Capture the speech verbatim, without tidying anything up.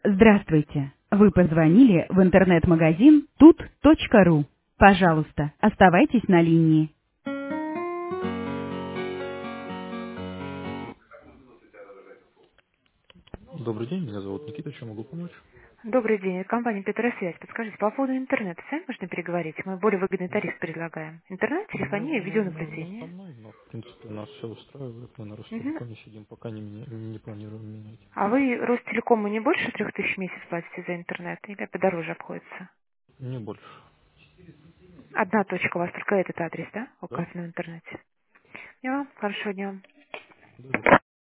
Здравствуйте. Вы позвонили в интернет-магазин тут точка ру. Пожалуйста, оставайтесь на линии. Добрый день, меня зовут Никита, чем могу помочь? Добрый день, это компания Петросвязь. Подскажите, по поводу интернета с вами можно переговорить? Мы более выгодный тариф предлагаем. Интернет, телефония, Можно, можно, можно со видеонаблюдение. мной, но в принципе нас все устраивает, мы на Мгм. Ростелекоме сидим, пока не, меня- не планируем менять. А вы Ростелекому не больше трех тысяч в месяц платите за интернет? Или подороже обходится? Не больше. Одна точка у вас, только этот адрес, да, Да? указан в интернете? Я вам. Хорошего дня. Да, да.